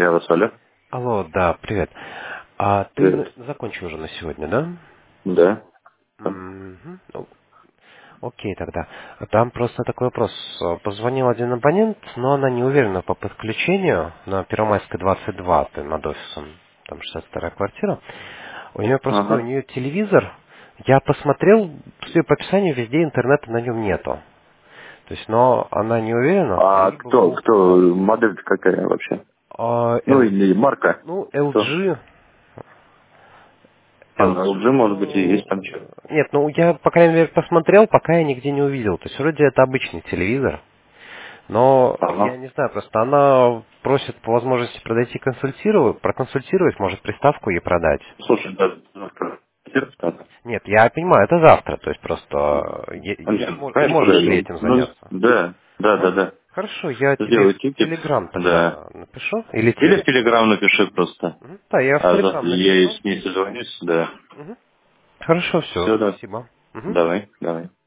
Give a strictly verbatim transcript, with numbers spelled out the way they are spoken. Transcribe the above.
Я вас, алло. Алло, да, привет. А ты Привет. на- закончил уже на сегодня, да? Да. Мгм. Ну, окей тогда. Там просто такой вопрос. Э, Позвонил один абонент, но она не уверена по подключению на Первомайской двадцать два, ты над офисом, там шестьдесят вторая квартира. У нее просто, у Ага. нее телевизор. Я посмотрел, судя по описанию, везде интернета на нем нету. То есть, но она не уверена, А либо кто, был кто, модель какая вообще? а, Ну, L, или марка? ну, Кто? L G. А, на L G, может быть, и L G. есть там что. Нет, ну я, по крайней мере, посмотрел, пока я нигде не увидел. То есть вроде это обычный телевизор. Но я Ага. не знаю, просто она просит по возможности подойти консультировать, проконсультировать, может приставку ей продать. Слушай, да, завтра. Сердце. Нет, я понимаю, это завтра, то есть просто э, е- А, е- нет, мо- ты конечно, можешь ли да. этим Ну, заняться? да, да, да, Ага. да. Хорошо, я тебе Сделай в тикет, Телеграм да. тогда напишу. Или Или в тебе? Телеграм напиши просто. Мгм. Да, я в А завтра Телеграм я и напишу. с ней созвонюсь, да. Мгм. Хорошо, все, Все, да. спасибо. Мгм. Давай, давай.